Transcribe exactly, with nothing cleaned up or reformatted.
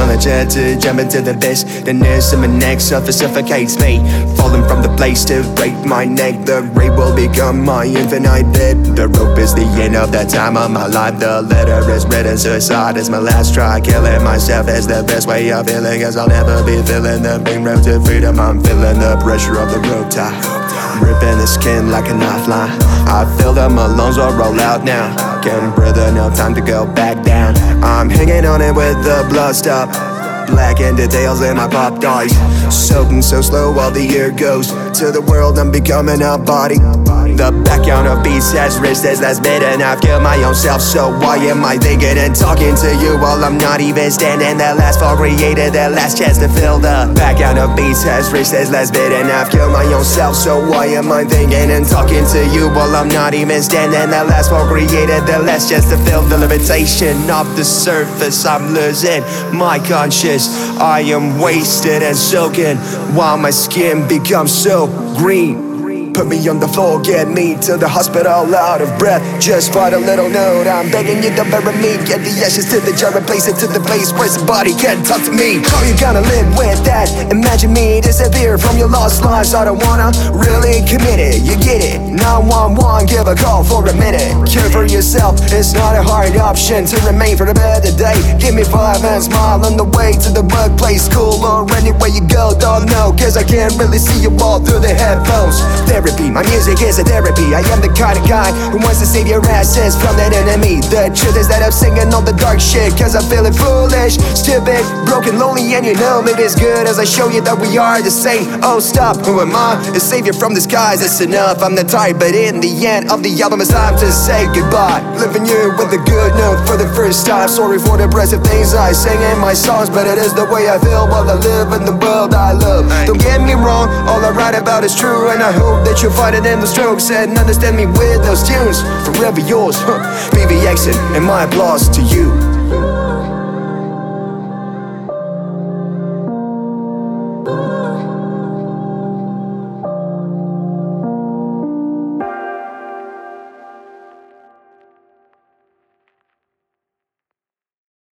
on a jet to jump into the abyss. The nearest in my neck surface suffocates me. Falling from the place to break my neck. The rape will become my infinite bed. The rope is the end of the time of my life. The letter is written, suicide is my last try. Killing myself is the best way of feeling, cause I'll never be feeling the main road to freedom. I'm feeling the pressure of the rope tie, ripping the skin like a knife line. I feel that my lungs will roll out now. Can't breathe, no time to go back down. I'm hanging on it with the blood stop. Black and details in my pop dies. Soaking so slow while the year goes. To the world I'm becoming a body. The backyard of beats has reached its last bit, and I've killed my own self. So why am I thinking and talking to you while I'm not even standing? That last fall created that last chance to fill the backyard of beats has reached its last bit, and I've killed my own self. So why am I thinking and talking to you while I'm not even standing? That last fall created the last chance to fill the limitation of the surface. I'm losing my conscience. I am wasted and soaking while my skin becomes so green. Put me on the floor, get me to the hospital out of breath. Just write a little note, I'm begging you to bury me. Get the ashes to the jar and place it to the place where somebody can talk to me. How you gonna live with that? Imagine me disappear from your lost lives. I don't wanna really commit it, you get it. nine one one, give a call for a minute. Care for yourself, it's not a hard option to remain for the better day. Give me five and smile on the way to the workplace, school, or anywhere you go. Don't know, cause I can't really see you all through the headphones. Therapy, my music is a therapy. I am the kind of guy who wants to save your asses from that enemy. The truth is that I'm singing all the dark shit, cause I'm feeling foolish, stupid, broken, lonely, and you know maybe it's good as I show you that we are the same. Oh stop, who am I? A savior from the skies, it's enough, I'm not tired. But in the end of the album it's time to say goodbye. Leaving you with a good note for the first time. Sorry for the impressive things I sing in my songs, but it is the way I feel while I live in the world I love. Don't get me wrong, all I write about is true, and I hope that that you'll find it in the strokes and understand me with those tunes. Forever yours, huh? B B X and my applause to you.